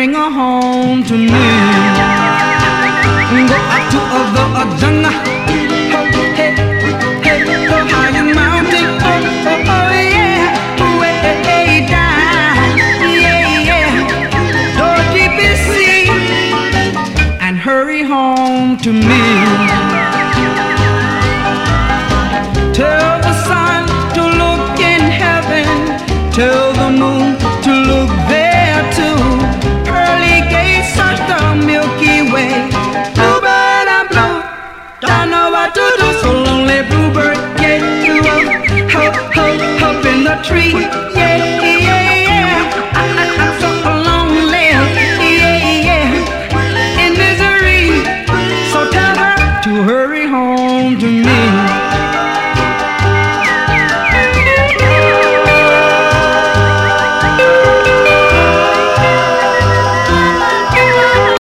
bring her home to me. Go up to the jungle, hey, hey, go high mountain, oh yeah, way down, yeah, go deep in sea, and hurry home to me. Tell the sun to look in heaven, tell the moon